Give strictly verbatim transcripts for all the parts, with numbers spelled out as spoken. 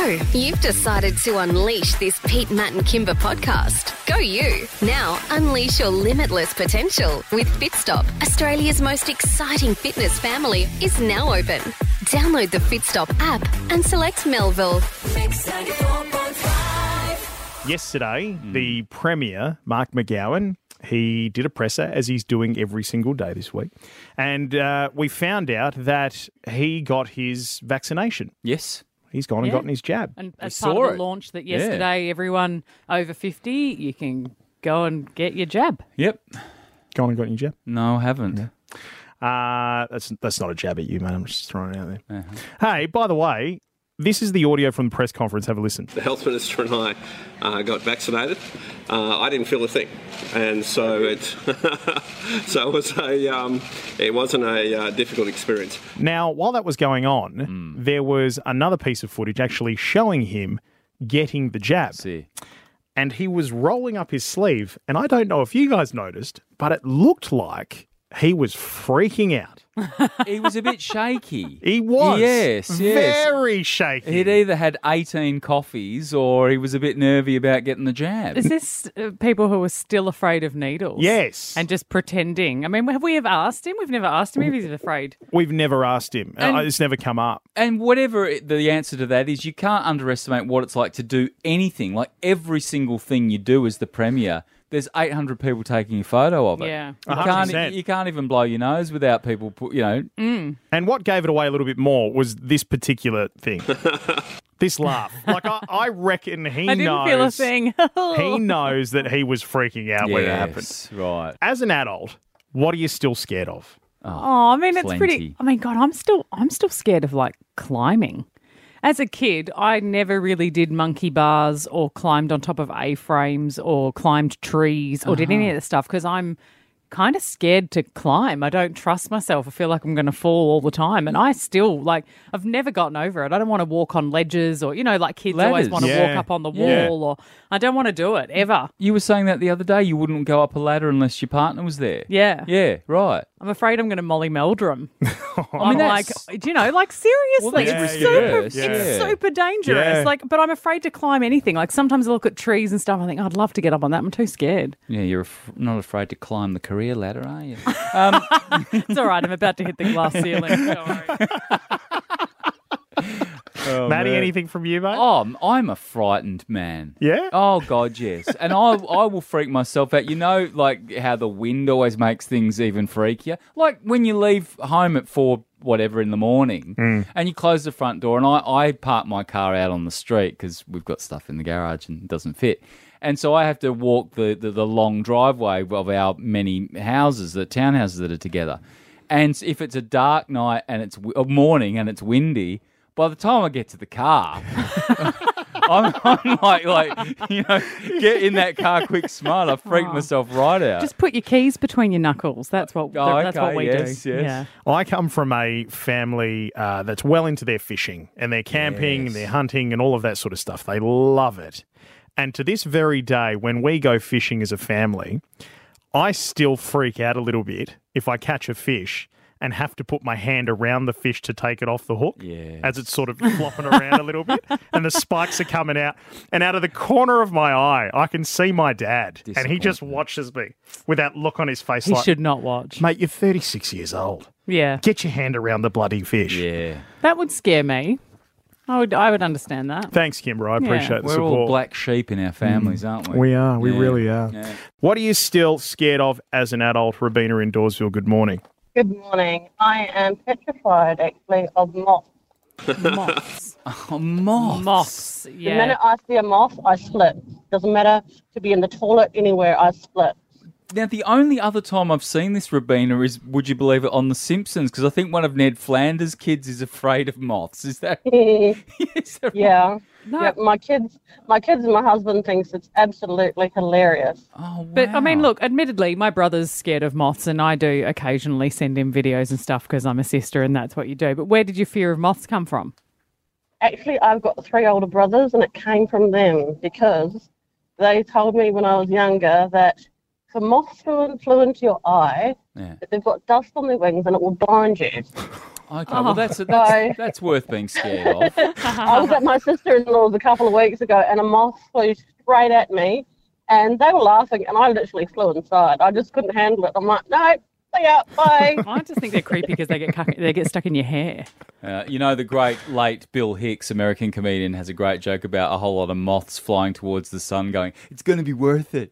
you've decided to unleash this Pete, Matt and Kimber podcast. Go you. Now unleash your limitless potential with Fitstop. Australia's most exciting fitness family is now open. Download the Fitstop app and select Melville. Yesterday, mm. the Premier, Mark McGowan, he did a presser, as he's doing every single day this week. And uh, we found out that he got his vaccination. Yes. He's gone and Yeah. gotten his jab. And We as part saw of the it. launch that yesterday, everyone over fifty, you can go and get your jab. Yep. Gone and gotten your jab. No, I haven't. Uh, that's that's not a jab at you, man. I'm just throwing it out there. Uh-huh. Hey, by the way, this is the audio from the press conference. Have a listen. The Health Minister and I uh, got vaccinated. Uh, I didn't feel a thing, and so it so it was a um, it wasn't a uh, difficult experience. Now, while that was going on, Mm. there was another piece of footage actually showing him getting the jab. See. And he was rolling up his sleeve, and I don't know if you guys noticed, but it looked like he was freaking out. He was a bit shaky. He was. Yes, yes. Very shaky. He'd either had eighteen coffees or he was a bit nervy about getting the jab. Is this uh, people who are still afraid of needles? Yes. And just pretending? I mean, have we ever asked him? We've never asked him if he's afraid. We've never asked him. And- Uh, it's never come up. And whatever it- the answer to that is, you can't underestimate what it's like to do anything. Like every single thing you do as the Premier, there's eight hundred people taking a photo of it. Yeah. You one hundred can't, percent. you can't even blow your nose without people, put, you know. And what gave it away a little bit more was this particular thing. This laugh. Like, I, I reckon he I didn't knows. feel a thing. He knows that he was freaking out when it happened. Yes, right. As an adult, what are you still scared of? Oh, I mean, it's Plenty. pretty. I mean, God, I'm still, I'm still scared of like climbing. As a kid, I never really did monkey bars or climbed on top of A-frames or climbed trees or did any of that stuff because I'm kind of scared to climb. I don't trust myself. I feel like I'm going to fall all the time. And I still, like, I've never gotten over it. I don't want to walk on ledges or, you know, like kids always Ladders. want to Yeah. walk up on the Yeah. wall or I don't want to do it ever. You were saying that the other day, you wouldn't go up a ladder unless your partner was there. Yeah. Yeah, right. I'm afraid I'm going to Molly Meldrum. I I'm mean, like, that's- do you know, like seriously, Well, it's that's super, ridiculous. it's Yeah. super dangerous. Yeah. Like, but I'm afraid to climb anything. Like sometimes I look at trees and stuff. I think, oh, I'd love to get up on that. I'm too scared. Yeah, you're af- not afraid to climb the career ladder, are you? It's all right. I'm about to hit the glass ceiling. Don't worry. Oh, Maddie, man. anything from you, mate? Oh, I'm a frightened man. Yeah? Oh, God, yes. And I I will freak myself out. You know, like how the wind always makes things even freakier? Like when you leave home at four, whatever, in the morning and you close the front door and I, I park my car out on the street because we've got stuff in the garage and it doesn't fit. And so I have to walk the, the, the long driveway of our many houses, the townhouses that are together. And if it's a dark night and it's w- morning and it's windy, by the time I get to the car, I'm, I'm like, like, you know, get in that car quick, smart. I freaked myself right out. Just put your keys between your knuckles. That's what. Oh, that's okay, what we yes, do. yes. Yeah. I come from a family uh, that's well into their fishing and their camping Yes. and their hunting and all of that sort of stuff. They love it. And to this very day, when we go fishing as a family, I still freak out a little bit if I catch a fish and have to put my hand around the fish to take it off the hook Yeah. as it's sort of flopping around a little bit and the spikes are coming out. And out of the corner of my eye, I can see my dad and he just Disappointment. watches me with that look on his face He like, should not watch. mate, you're thirty-six years old. Yeah. Get your hand around the bloody fish. Yeah. That would scare me. I would. I would understand that. Thanks, Kimber. I Yeah. appreciate the We're support. all black sheep in our families, aren't we? We are. We Yeah. really are. Yeah. What are you still scared of as an adult? Rabina in Dawesville, good morning. Good morning. I am petrified, actually, of moths. Moths. Oh, moths. Moths. The Yeah. minute I see a moth, I split. Doesn't matter to be in the toilet, anywhere, I split. Now, the only other time I've seen this, Rabina, is, would you believe it, on The Simpsons? Because I think one of Ned Flanders' kids is afraid of moths. Is that? Is that right? Yeah. No. Yeah, my kids, my kids and my husband thinks it's absolutely hilarious. Oh, wow. But I mean, look, admittedly, my brother's scared of moths, and I do occasionally send him videos and stuff because I'm a sister, and that's what you do. But where did your fear of moths come from? Actually, I've got three older brothers, and it came from them because they told me when I was younger that if a moth flew, in, flew into your eye, Yeah. that they've got dust on their wings and it will blind you. Okay, well that's that's, So- that's worth being scared of. I was at my sister-in-law's a couple of weeks ago, and a moth flew straight at me, and they were laughing, and I literally flew inside. I just couldn't handle it. I'm like, no, see ya, bye. I just think they're creepy because they get cu- they get stuck in your hair. Uh, you know, the great late Bill Hicks, American comedian, has a great joke about a whole lot of moths flying towards the sun going, it's going to be worth it.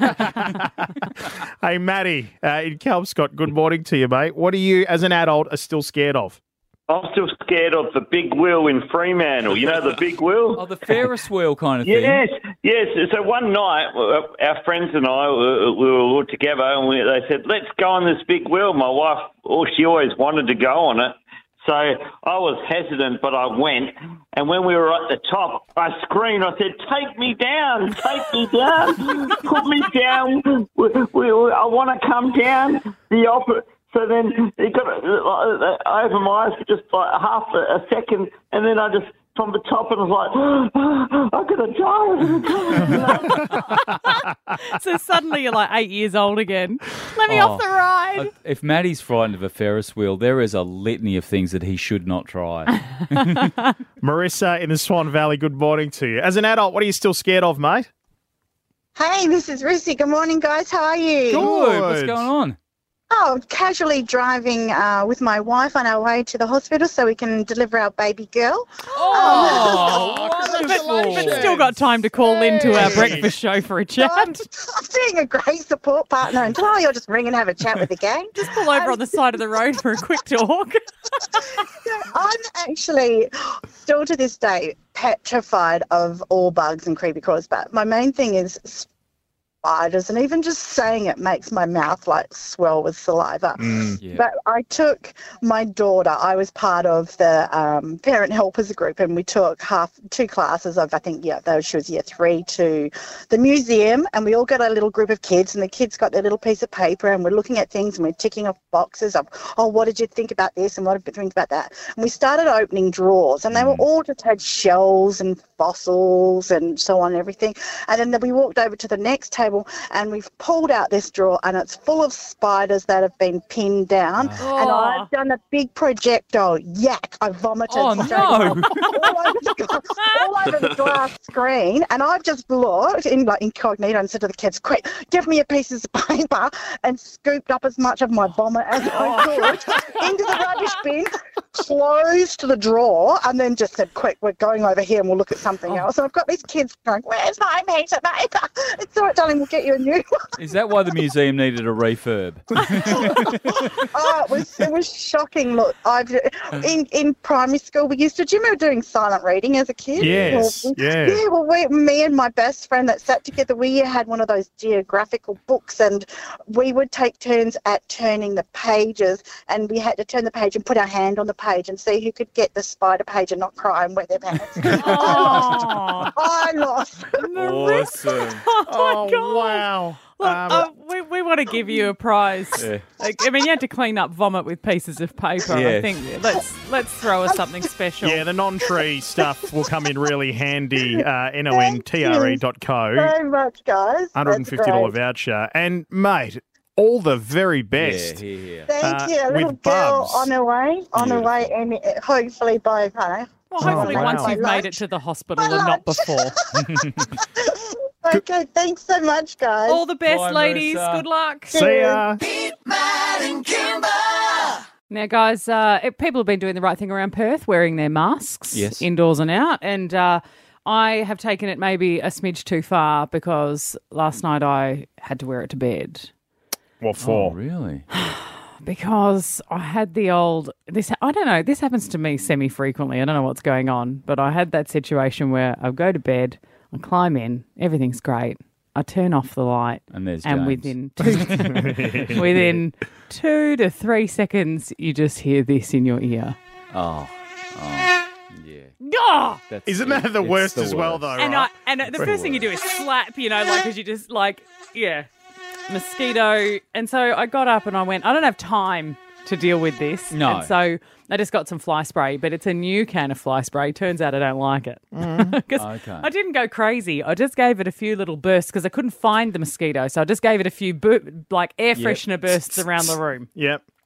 Hey, Matty, uh, in Kelmscott, good morning to you, mate. What are you, as an adult, are still scared of? I'm still scared of the big wheel in Fremantle. You know the big wheel? Oh, the Ferris wheel kind of thing. Yes, yes. So one night, uh, our friends and I, uh, we were all together, and we, they said, let's go on this big wheel. My wife, oh, she always wanted to go on it. So I was hesitant, but I went. And when we were at the top, I screamed. I said, take me down, take me down, put me down. We, we, I want to come down the opposite. So then it got, I opened my eyes for just like half a, a second, and then I just, from the top, and I was like, oh, I'm going to die. I'm gonna die. So suddenly you're like eight years old again. Let me Oh. off the ride. Uh, If Matty's frightened of a Ferris wheel, there is a litany of things that he should not try. Marissa in the Swan Valley, good morning to you. As an adult, what are you still scared of, mate? Hey, this is Ruthie. Good morning, guys. How are you? Good. What's going on? Oh, casually driving uh, with my wife on our way to the hospital so we can deliver our baby girl. Oh, But, but still got time to call into our breakfast show for a chat. I'm, I'm being a great support partner, and tomorrow you'll just ring and have a chat with the gang. Just pull over on the side of the road for a quick talk. I'm actually still to this day petrified of all bugs and creepy crawlers, but my main thing is spiders, and even just saying it makes my mouth like swell with saliva. Yeah. But I took my daughter, I was part of the um, parent helpers group, and we took half two classes of, I think, yeah, though she was year three, to the museum, and we all got a little group of kids, and the kids got their little piece of paper, and we're looking at things, and we're ticking off boxes of, oh, what did you think about this, and what did you think about that? And we started opening drawers, and they were all just had shells and fossils and so on and everything. And then we walked over to the next table, and we've pulled out this drawer, and it's full of spiders that have been pinned down. Oh. And I've done a big projectile yak. I vomited Oh, straight no. all, over the, gla- all over the glass screen. And I've just looked in like incognito and said to the kids, quick, give me a piece of paper, and scooped up as much of my vomit as I could into the rubbish bin, closed the drawer, and then just said, quick, we're going over here and we'll look at something else. And I've got these kids going, where's my piece of paper? It's all right, darling, we'll get you a new one. Is that why the museum needed a refurb? Oh, it was it was shocking. Look, I've in in primary school we used to. Do you remember doing silent reading as a kid? Yes, Well, yeah. Yeah. Well, we, me and my best friend that sat together, we had one of those geographical books, and we would take turns at turning the pages, and we had to turn the page and put our hand on the page and see who could get the spider page and not cry and wet their pants. Oh, I lost. Awesome. Oh, God. wow. Look, Um, uh, we, we want to give you a prize. Yeah. Like, I mean, you had to clean up vomit with pieces of paper. I Yes. think let's let's throw us something special. yeah, the non-tree stuff will come in really handy. Uh, N O N T R E dot co. Very much, guys. one hundred fifty dollars That's great. voucher. And, mate, all the very Yeah, best. here, here. Thank uh, you. A little with girl Bubs. on her way, on her way, and uh, hopefully by uh, Well, hopefully Oh, wow. once you've My made it lunch. to the hospital My and not lunch. before. Okay, thanks so much, guys. All the best, Bye, ladies. Marissa. Good luck. See ya. Now, guys, uh, it- people have been doing the right thing around Perth, wearing their masks Yes. indoors and out. And uh, I have taken it maybe a smidge too far because last night I had to wear it to bed. What Oh, for? really? Because I had the old this I don't know, this happens to me semi frequently. I don't know what's going on, but I had that situation where I go to bed, I climb in, everything's great. I turn off the light, And there's and James. within two, within two to three seconds you just hear this in your ear. Oh, oh, yeah. Ah! That's, Isn't that the it's worst the as well, worst. though, And right? I and the first thing you do is slap, you know, like because you just like yeah, mosquito. And so I got up and I went, I don't have time to deal with this. No. And so I just got some fly spray, but it's a new can of fly spray. Turns out I don't like it. 'Cause Okay. I didn't go crazy. I just gave it a few little bursts because I couldn't find the mosquito. So I just gave it a few bu- like air Yep. freshener bursts around the room. Yep.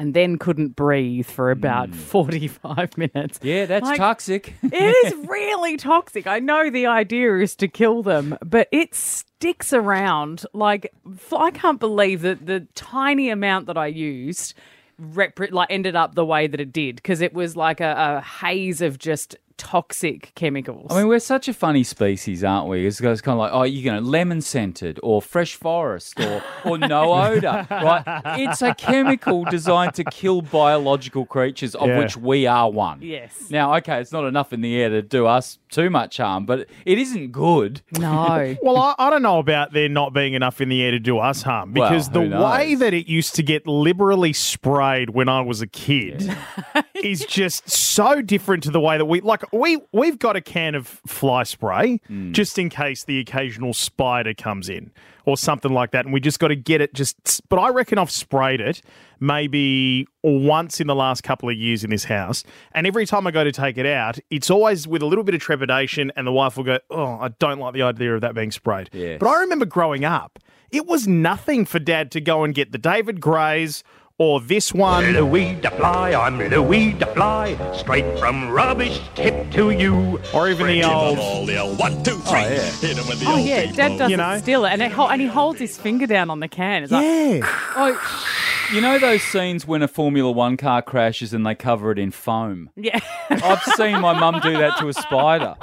and then couldn't breathe for about forty-five minutes. Yeah, that's Like, toxic. It is really toxic. I know the idea is to kill them, but it sticks around. Like, f- I can't believe that the tiny amount that I used rep- like ended up the way that it did, because it was like a, a haze of just toxic chemicals. I mean, we're such a funny species, aren't we? It's, it's kind of like, oh, you know, lemon scented or fresh forest or, or no odor, right? It's a chemical designed to kill biological creatures, of Yeah. which we are one. Yes. Now, okay, it's not enough in the air to do us too much harm, but it isn't good. No. Well, I, I don't know about there not being enough in the air to do us harm, Well, because who the way knows? that it used to get liberally sprayed when I was a kid is just so different to the way that we like. We we've got a can of fly spray Mm. just in case the occasional spider comes in or something like that, and we just got to get it. Just, but I reckon I've sprayed it maybe once in the last couple of years in this house, and every time I go to take it out, it's always with a little bit of trepidation, and the wife will go, "Oh, I don't like the idea of that being sprayed." Yes. But I remember growing up, it was nothing for Dad to go and get the David Greys or this one. Louis the Fly, I'm Louis the Fly, straight from rubbish tip to you. Or even the old. One, two, three. Hit him with the Oh, yeah, Dad doesn't You know? steal it, and, it, hol- and he holds his finger down on the can. It's like, Yeah. Oh, you know those scenes when a Formula One car crashes and they cover it in foam? yeah. I've seen my mum do that to a spider.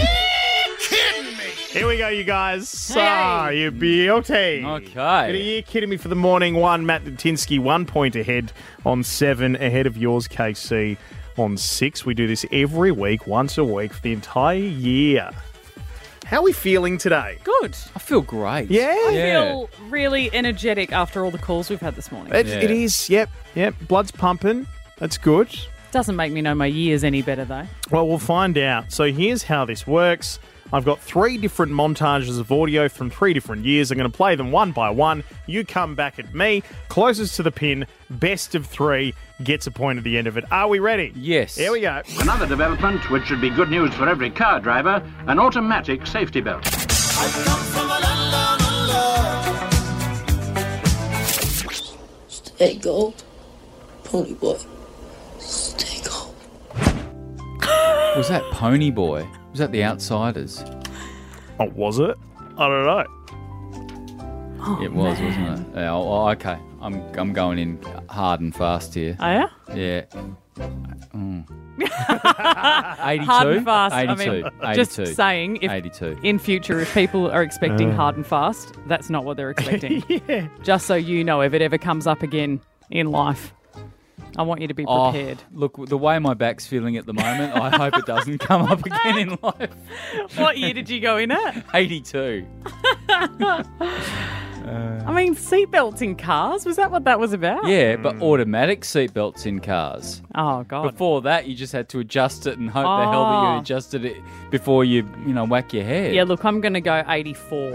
Here we go, you guys. So, Hey. you beauty. Okay. Are you kidding me for the morning one? Matt Tinsky, one point ahead on seven, ahead of yours, K C, on six. We do this every week, once a week, for the entire year. How are we feeling today? Good. I feel great. Yeah. I Yeah. feel really energetic after all the calls we've had this morning. It, Yeah. it is, yep, yep. Blood's pumping. That's good. Doesn't make me know my years any better, though. Well, we'll find out. So here's how this works. I've got three different montages of audio from three different years. I'm going to play them one by one. You come back at me. Closest to the pin, best of three, gets a point at the end of it. Are we ready? Yes. Here we go. Another development, which should be good news for every car driver, an automatic safety belt. Stay gold, pony boy. Stay gold. Was that Pony Boy? Was that The Outsiders? Oh, was it? I don't know. it was, wasn't it? Yeah, oh, oh, okay. I'm I'm going in hard and fast here. Oh, yeah? Yeah. Mm. eighty-two? Hard and fast. eighty-two. I mean, eighty-two. just saying, if eighty-two. in future, if people are expecting hard and fast, that's not what they're expecting. Yeah. Just so you know, if it ever comes up again in life, I want you to be Oh, prepared. look, the way my back's feeling at the moment, I hope it doesn't come up again in life. What year did you go in at? eighty-two. I mean, seatbelts in cars? Was that what that was about? Yeah, but automatic seatbelts in cars. Oh, God. Before that, you just had to adjust it and hope the hell that Oh. you adjusted it before you, you know, whack your head. Yeah, look, I'm going to go eighty-four.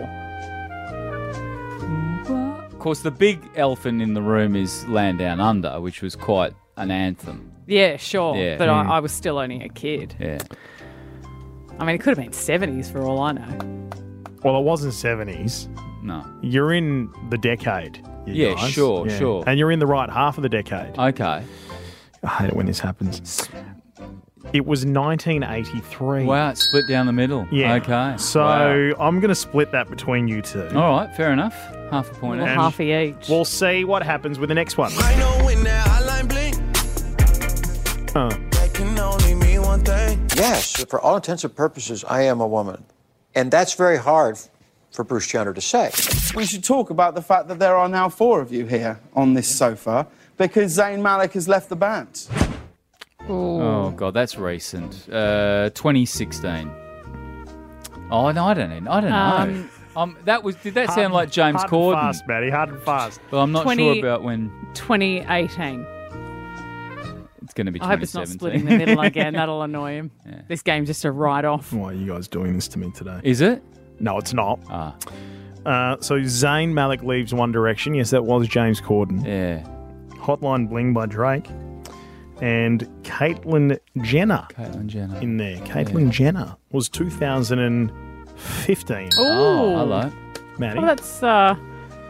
Of course, the big elephant in the room is Land Down Under, which was quite an anthem. Yeah, sure. Yeah. But Hmm. I, I was still only a kid. Yeah. I mean, it could have been seventies for all I know. Well, it wasn't seventies. No. You're in the decade. you Yeah, guys. sure, sure. And you're in the right half of the decade. Okay. I hate it when this happens. It was nineteen eighty-three. Wow, it's split down the middle. Yeah. Okay. So Wow. I'm going to split that between you two. All right, fair enough. Half a point Well, each. half each. We'll see what happens with the next one. I know when that hotline blink, Uh, that can only mean one thing. Yes, for all intents and purposes, I am a woman. And that's very hard for Bruce Jenner to say. We should talk about the fact that there are now four of you here on this sofa because Zayn Malik has left the band. Oh, God, that's recent. Uh, twenty sixteen. Oh, no, I don't know. I don't know. Um, Um, that was. Did that hard sound and- like James hard Corden? and fast, Matty. Hard and fast. Well, I'm not twenty sure about when twenty eighteen. it's going to be I hope it's not twenty seventeen. splitting the middle again. That'll annoy him. This game's just a write-off. Why are you guys doing this to me today? Is it? No, it's not. Ah, Uh, so Zayn Malik leaves One Direction. Yes, that was James Corden. yeah. Hotline Bling by Drake. And Caitlyn Jenner Caitlyn Jenner. in there. Caitlyn Jenner was two thousand fifteen. Oh, hello. Maddie. Well, that's uh,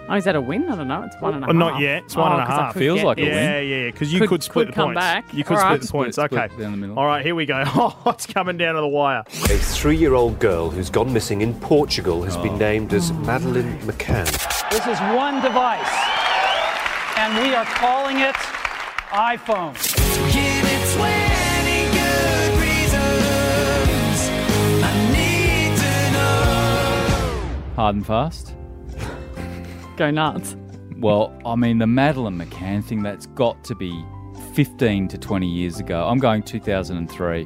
Oh, is that a win? I don't know. It's one and a Well, half. not yet. It's one Oh, and a 'cause I half. could Feels get like a this. win. Yeah, yeah, because you Could- could, split could the come points. back. You could All split right. the points. Split- okay. split down the middle. All right, here we go. Oh, it's coming down to the wire. A three-year-old girl who's gone missing in Portugal has been named as Madeleine McCann. This is one device, and we are calling it iPhone. Give it twenty good reasons. I need to know. Hard and fast. Go nuts. Well, I mean, the Madeleine McCann thing, that's got to be fifteen to twenty years ago. I'm going two thousand three.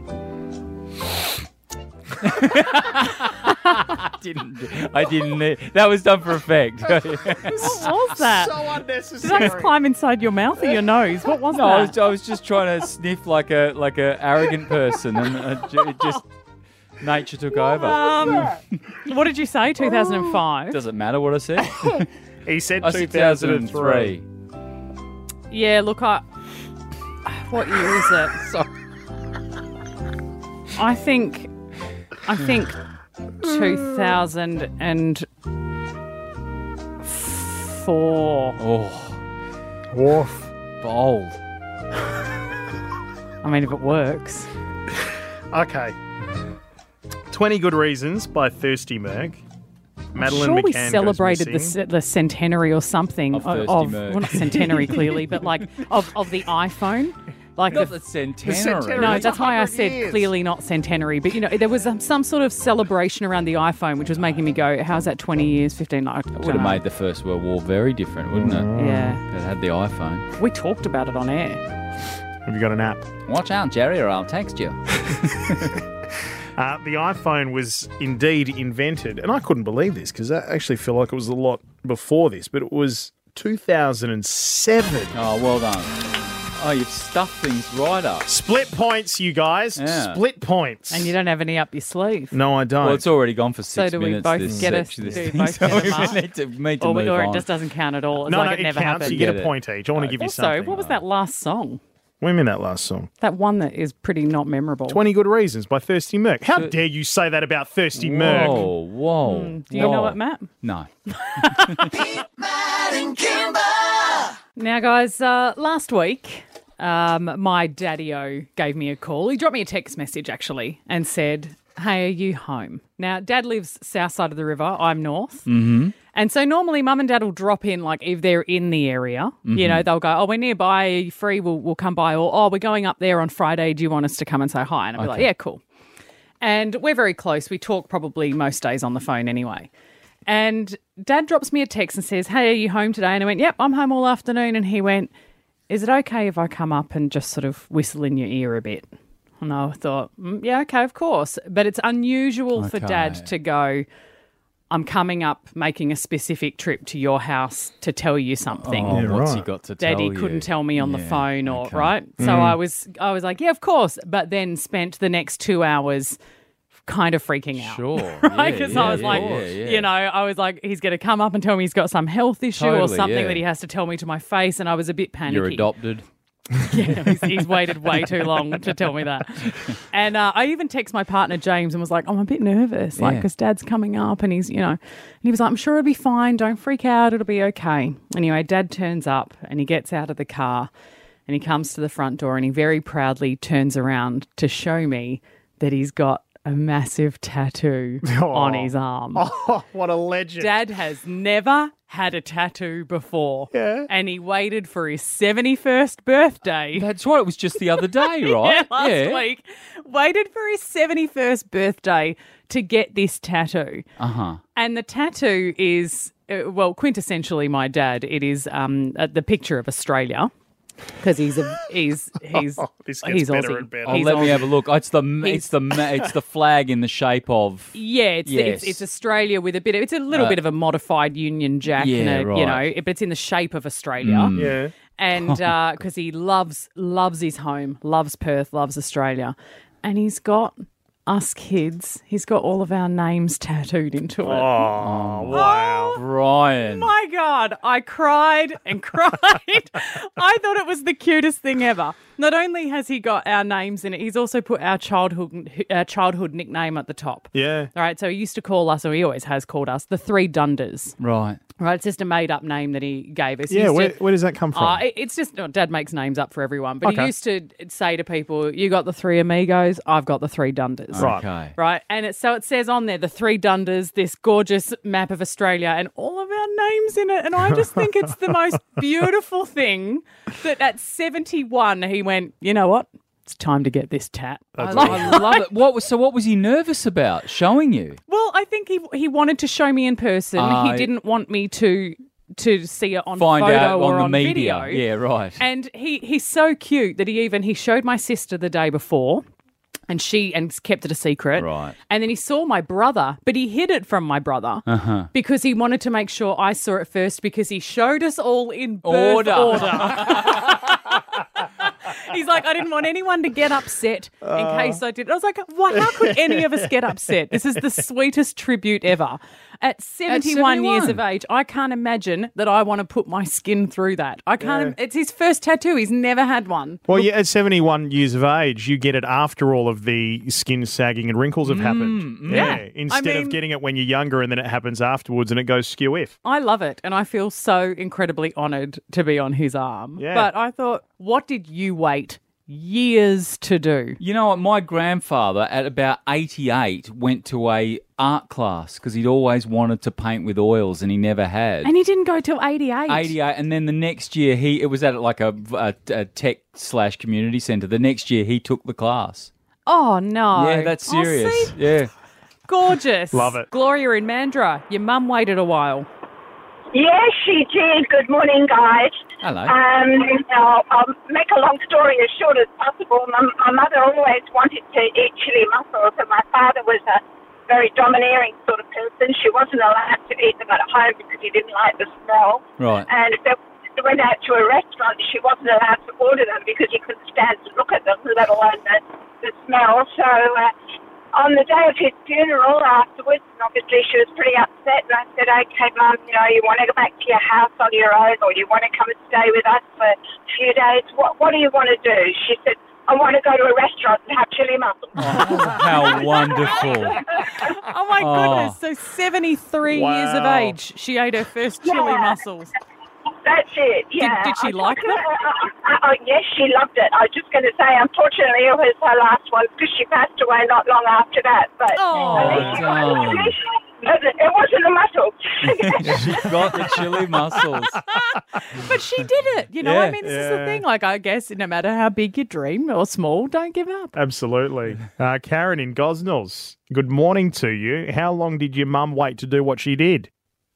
I didn't. I didn't. That was done for effect. What was that? So Did I unnecessary. just climb inside your mouth or your nose? What was No, that? I was, I was just trying to sniff like a like a arrogant person, and uh, ju- it just nature took over. Um, what did you say? two thousand five. Does it matter what I said? He said I two said thousand three. Yeah, look, I. What year is it? Sorry. I think. I think two thousand four. Oh, Woof. bold. I mean, if it works. Okay. twenty Good Reasons by Thirsty Merc. Madeleine I'm sure we McCann celebrated goes the, missing. ce- the centenary or something Of of, Thirsty of Merc. well, not centenary clearly, but like of, of the iPhone. Like Not the, the centenary. centenary. no, It's that's why I one hundred said years. clearly not centenary. But you know, there was um, some sort of celebration around the iPhone, which was making me go, "How's that twenty years, fifteen?" Like, It would have made the First World War very different, wouldn't it? Yeah, If it had the iPhone. we talked about it on air. Have you got an app? Watch out, Jerry, or I'll text you. Uh, the iPhone was indeed invented, and I couldn't believe this because I actually feel like it was a lot before this, but it was two thousand seven. Oh, well done. Oh, you've stuffed things right up. Split points, you guys. Yeah. Split points. And you don't have any up your sleeve. No, I don't. Well, it's already gone for So six do we minutes. both this get us? section, Do this we thing. both So get a we mark? need to, need to Or, move or on. it just doesn't count at all. It's no, like no, it it never counts. happened. You get Get a it. point each. I want to give you Also, something. what was that last song? What do you mean that last song? That one that is pretty not memorable. twenty Good Reasons by Thirsty Merc. How dare you say that about Thirsty Merc? Whoa, whoa. Mm, do you know it, Matt? No. Matt and Kimber. Now, guys, uh, last week, um, my daddy-o gave me a call. He dropped me a text message, actually, and said, "Hey, are you home?" Now, Dad lives south side of the river. I'm north. Mm-hmm. And so normally Mum and Dad will drop in, like, if they're in the area. Mm-hmm. You know, they'll go, "Oh, we're nearby. Are you free? We'll, we'll come by." Or, "Oh, we're going up there on Friday. Do you want us to come and say hi?" And I'll be like, Okay. "Yeah, cool." And we're very close. We talk probably most days on the phone anyway. And Dad drops me a text and says, "Hey, are you home today?" And I went, "Yep, I'm home all afternoon." And he went, "Is it okay if I come up and just sort of whistle in your ear a bit?" And I thought, mm, yeah, okay, of course. But it's unusual for Okay. Dad to go, "I'm coming up making a specific trip to your house to tell you something." Oh, Yeah, what's right. he got to tell Daddy you? couldn't tell me on the Yeah, phone or okay. right. So I was I was like, yeah, of course. But then spent the next two hours kind of freaking out. Sure. Right? Yeah, Because yeah, I was yeah, like, yeah, yeah. you know, I was like, he's going to come up and tell me he's got some health issue or Totally, something yeah. that he has to tell me to my face. And I was a bit panicky. You're adopted. Yeah, he's, he's waited way too long to tell me that. And uh, I even text my partner James and was like, I'm a bit nervous, like, Yeah. because Dad's coming up and he's, you know, and he was like, "I'm sure it'll be fine. Don't freak out. It'll be okay." Anyway, Dad turns up and he gets out of the car and he comes to the front door and he very proudly turns around to show me that he's got a massive tattoo on his arm. Oh, what a legend. Dad has never had a tattoo before. Yeah. And he waited for his seventy-first birthday. That's right. It was just the other day, right? Yeah, last week. Waited for his seventy-first birthday to get this tattoo. Uh-huh. And the tattoo is, uh, well, quintessentially my dad. It is um, uh, the picture of Australia. Because he's a he's he's Oh, this gets he's better Aussie. and better. Oh, He's let me Aussie. have a look. It's the He's- it's the it's the flag in the shape of Yeah, it's, Yes. it's it's Australia with a bit of it's a little Uh, bit of a modified Union Jack, yeah, and a, you know, right. it- but it's in the shape of Australia. Mm. Yeah. And because he loves loves his home, loves Perth, loves Australia, and he's got us kids, he's got all of our names tattooed into it. Oh, wow. Brian. My God, I cried and cried. I thought it was the cutest thing ever. Not only has he got our names in it, he's also put our childhood our childhood nickname at the top. Yeah. All right, so he used to call us, or he always has called us, the Three Dunders. Right. Right, it's just a made-up name that he gave us. He Yeah, used where, to- where does that come from? Uh, it- it's just, oh, Dad makes names up for everyone. But Okay. he used to say to people, you got the three amigos, I've got the three Dunders. Right. Okay. Right, and it, so it says on there, the three Dunders, this gorgeous map of Australia, and all of our names in it. And I just think it's the most beautiful thing that at seventy-one, he went, you know what? It's time to get this tat. I, I love it. What was so? What was he nervous about showing you? Well, I think he he wanted to show me in person. Ah, he didn't want me to to see it on Find photo out or on the on media. video. Yeah, right. And he he's so cute that he even he showed my sister the day before. And she and kept it a secret. Right. And then he saw my brother, but he hid it from my brother Uh-huh. because he wanted to make sure I saw it first because he showed us all in birth Order. order. He's like, I didn't want anyone to get upset in Uh. case I did. I was like, what? How could any of us get upset? This is the sweetest tribute ever. At seventy-one, years of seventy-one. age, I can't imagine that I want to put my skin through that. I can't. It's his first tattoo. He's never had one. Well, yeah, at seventy-one years of age, you get it after all of the skin sagging and wrinkles have happened. mm. Yeah. Instead I mean- of getting it when you're younger and then it happens afterwards and it goes skew-if. I love it, and I feel so incredibly honoured to be on his arm. Yeah. But I thought, what did you wait years to do? You know what? My grandfather, at about eighty-eight, went to a art class because he'd always wanted to paint with oils and he never had. And he didn't go till eighty-eight. eighty-eight, and then the next year he it was at like a, a, a tech slash community centre. The next year he took the class. Oh, no. Yeah, that's Oh, serious. see? Yeah. Gorgeous. Love it. Gloria in Mandurah, your mum waited a while. Yes, she did. Good morning, guys. Hello. Um, I'll, I'll make a long story as short as possible. My, my mother always wanted to eat chili mussels, and my father was a very domineering sort of person. She wasn't allowed to eat them at home because he didn't like the smell. Right. And if they went out to a restaurant, she wasn't allowed to order them because he couldn't stand to look at them, let alone the, the smell. So uh, on the day of his funeral afterwards, and obviously she was pretty upset, and I said, okay, Mum, you know, you want to go back to your house on your own, or you want to come and stay with us for a few days? What, what do you want to do? She said, I want to go to a restaurant and have chili mussels. How wonderful. Oh, my Oh. goodness. So seventy-three years of Wow. age, she ate her first chili Yeah. mussels. That's it, yeah. did she I like talked to her, uh, uh, uh, yes, she loved it. I was just going to say, unfortunately, it was her last one because she passed away not long after that. But Oh, at least she got the darling. chili- it wasn't a mussel. She got the chili mussels. But she did it. You know, I Yeah. mean, this is the Yeah. thing. Like, I guess no matter how big your dream or small, don't give up. Absolutely. Uh, Karen in Gosnells, good morning to you. How long did your mum wait to do what she did?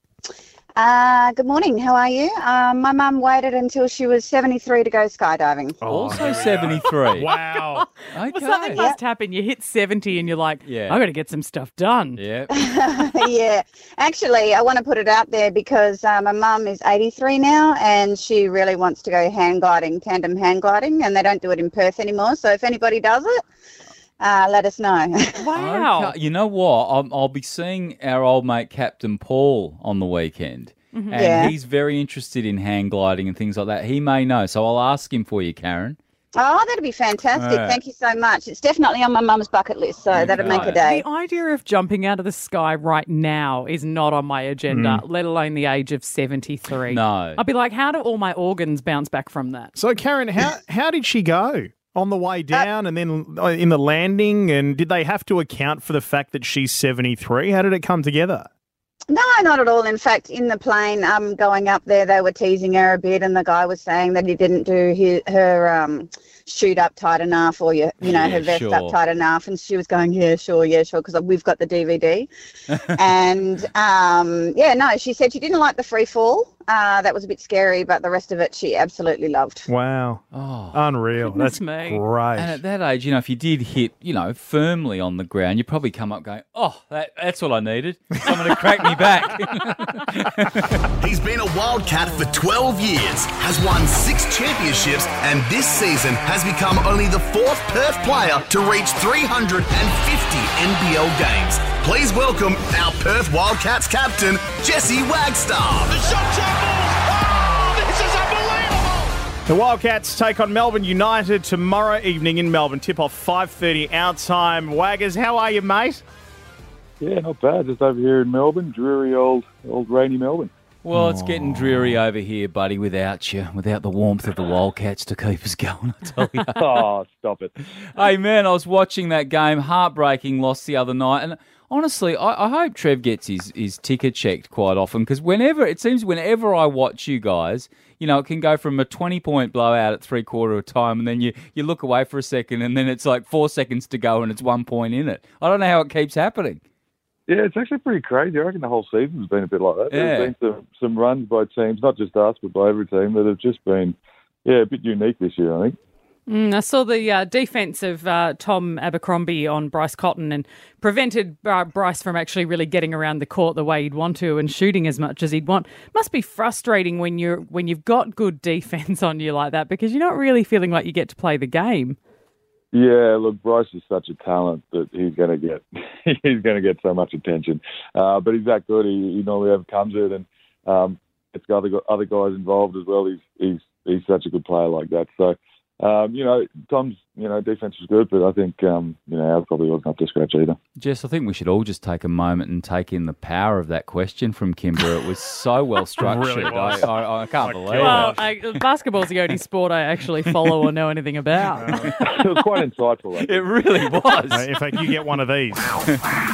Uh, good morning. How are you? Um, my mum waited until she was seventy-three to go skydiving. Also seventy-three. Wow. Well, something must happen. You hit seventy and you're like, Yeah. I got to get some stuff done. Yeah. Yeah. Actually, I want to put it out there because uh, my mum is eighty-three now and she really wants to go hang gliding, tandem hang gliding, and they don't do it in Perth anymore. So if anybody does it, uh, let us know. Wow. Okay, you know what? I'll, I'll be seeing our old mate Captain Paul on the weekend. Mhm. And Yeah. he's very interested in hang gliding and things like that. He may know, so I'll ask him for you, Karen. Oh, that'd be fantastic. Right. Thank you so much. It's definitely on my mum's bucket list, so that'd make a day. The idea of jumping out of the sky right now is not on my agenda, let alone the age of seventy-three. No. I'd be like, how do all my organs bounce back from that? So, Karen, how, how did she go? On the way down and then uh, in the landing? And did they have to account for the fact that she's seventy-three? How did it come together? No, not at all. In fact, in the plane um, going up there, they were teasing her a bit, and the guy was saying that he didn't do his, her um, chute up tight enough, or you, you know, Yeah, her vest sure. up tight enough. And she was going, yeah, sure, yeah, sure, because we've got the D V D. and um, yeah, no, she said she didn't like the free fall. Uh, that was a bit scary, but the rest of it she absolutely loved. Wow. Oh, Unreal. goodness That's me. great. And at that age, you know, if you did hit, you know, firmly on the ground, you'd probably come up going, oh, that, that's what I needed. Someone to crack me back. He's been a Wildcat for twelve years, has won six championships, and this season has has become only the fourth Perth player to reach three hundred fifty N B L games. Please welcome our Perth Wildcats captain, Jesse Wagstaff. The shot travels! Oh, this is unbelievable! The Wildcats take on Melbourne United tomorrow evening in Melbourne. Tip-off five thirty our time. Waggers, how are you, mate? Yeah, not bad. Just over here in Melbourne, dreary old, old rainy Melbourne. Well, it's getting dreary over here, buddy, without you, without the warmth of the Wildcats to keep us going, I tell you. Oh, stop it. Hey, man, I was watching that game, heartbreaking loss the other night, and honestly, I, I hope Trev gets his, his ticker checked quite often, because whenever, it seems whenever I watch you guys, you know, it can go from a twenty-point blowout at three-quarter of time, and then you, you look away for a second, and then it's like four seconds to go, and it's one point in it. I don't know how it keeps happening. Yeah, it's actually pretty crazy. I reckon the whole season's been a bit like that. Yeah. There's been some, some runs by teams, not just us, but by every team, that have just been, yeah, a bit unique this year, I think. Mm, I saw the uh, defence of uh, Tom Abercrombie on Bryce Cotton and prevented uh, Bryce from actually really getting around the court the way he'd want to and shooting as much as he'd want. Must be frustrating when you're when you've got good defence on you like that, because you're not really feeling like you get to play the game. Yeah, look, Bryce is such a talent that he's going to get he's going to get so much attention. Uh, but he's that good. He, he normally overcomes it, and um, it's got other other guys involved as well. He's he's he's such a good player like that. So, um, you know, Tom's you know defense was good, but I think um, you know ours probably wasn't up to scratch either. Jess, I think we should all just take a moment and take in the power of that question from Kimber. It was so well structured. Really was. I, I, I can't believe Well, it. I, basketball's the only sport I actually follow or know anything about. It was quite insightful. I think. It really was. Uh, in fact, you get one of these. Hey,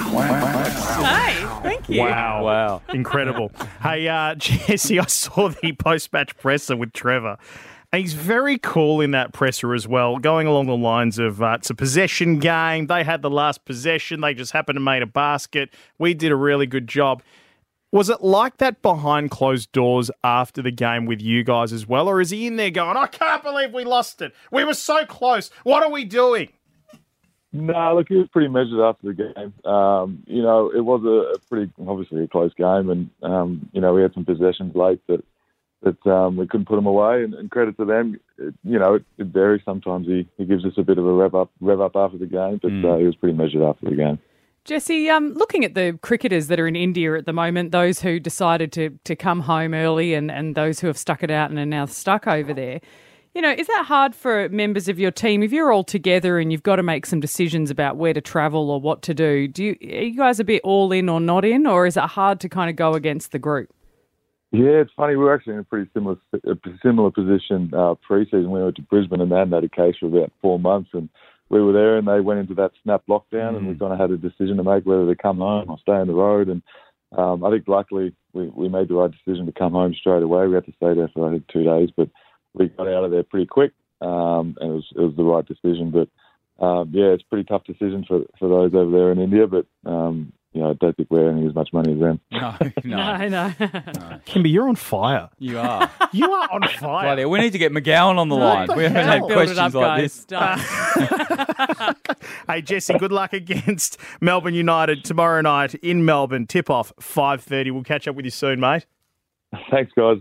thank you. Wow. Wow. Incredible. Hey, uh, Jesse, I saw the post-match presser with Trevor. And he's very cool in that presser as well, going along the lines of uh, it's a possession game. They had the last possession. They just happened to make a basket. We did a really good job. Was it like that behind closed doors after the game with you guys as well? Or is he in there going, I can't believe we lost it. We were so close. What are we doing? No, look, he was pretty measured after the game. Um, you know, it was a, a pretty, obviously a close game, and, um, you know, we had some possessions late that that um, we couldn't put them away, and, and credit to them. It, you know, it, it varies. Sometimes he, he gives us a bit of a rev up, rev up after the game, but mm. uh, he was pretty measured after the game. Jesse, um, looking at the cricketers that are in India at the moment, those who decided to, to come home early and, and those who have stuck it out and are now stuck over there, you know, is that hard for members of your team? If you're all together and you've got to make some decisions about where to travel or what to do, do you, are you guys a bit all in or not in, or is it hard to kind of go against the group? Yeah, it's funny. We were actually in a pretty similar a similar position uh, pre-season. We went to Brisbane and they hadn't had a case for about four months, and we were there and they went into that snap lockdown, mm. and we kind of had a decision to make whether to come home or stay on the road. And um, I think luckily we, we made the right decision to come home straight away. We had to stay there for I think two days, but we got out of there pretty quick, um, and it was it was the right decision. But um, yeah, it's a pretty tough decision for for those over there in India, but. Um, You know, I don't think we're earning as much money as them. No, no. no, no. no. Kimber, you're on fire. You are. You are on fire. Bloody, we need to get McGowan on the What line. the We haven't had hell? questions Build it up, like guys. this. Hey, Jesse, good luck against Melbourne United tomorrow night in Melbourne. Tip-off five thirty. We'll catch up with you soon, mate. Thanks, guys.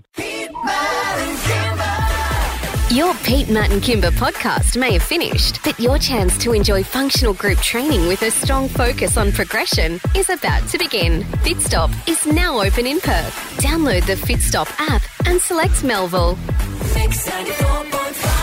Your Pete, Matt and Kimber podcast may have finished, but your chance to enjoy functional group training with a strong focus on progression is about to begin. Fitstop is now open in Perth. Download the Fitstop app and select Melville. Mix ninety-four point five